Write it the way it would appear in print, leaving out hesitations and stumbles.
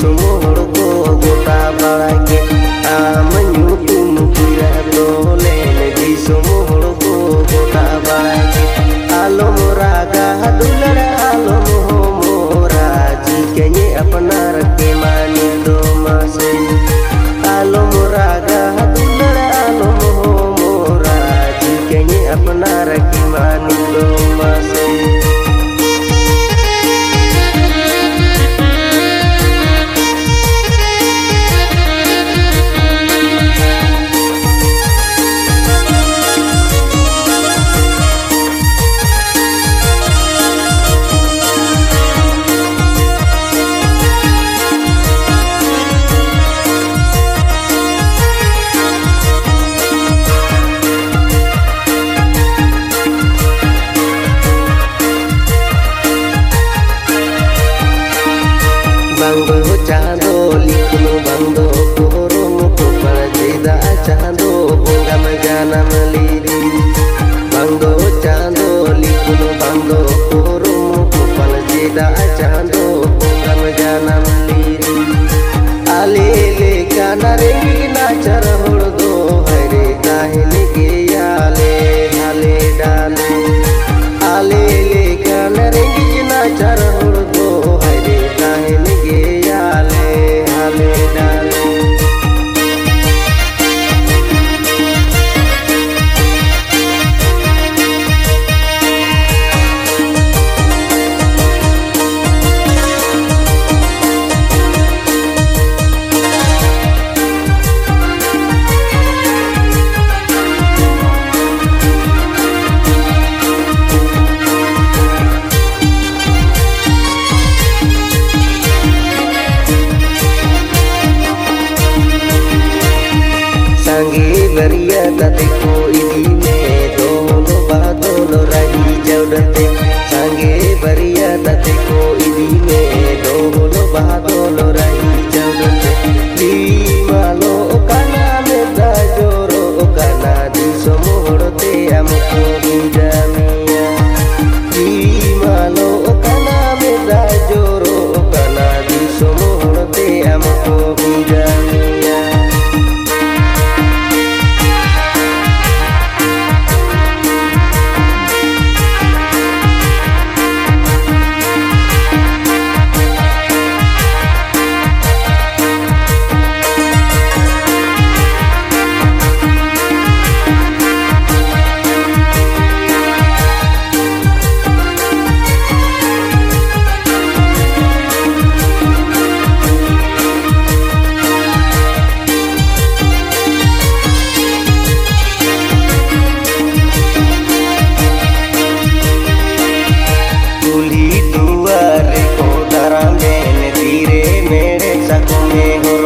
दिसम हर को गोटा बड़ा के आम ᱧᱩᱛᱩᱢ किया दोलेन दिसम हर को गोटा बड़ा के आलम रागा दुलर आलम हो मोरा जी के अपनार के मानी दो मासे आलम रागा दुलर आलम हो मोरा जी के अपनार के मानी दो मासे Bangdo chando likno bangdo korom ko parjida chando bunga magana maliri bangdo chando likno bangdo korom ko parjida chando bunga magana maliri ale le kana rengi na char hordo hare kahini ge ale ale dale ale le kana rengi na char hordo hare kahini sangi beria tati ko ini me dono badono rahi jaudate sangi beria tati ko ini me dono badono rahi jaudate di malo kana me da joro kana di somorte amko bidamia di malo kana me da joro kana di somorte amko bidamia मेरे सको में हो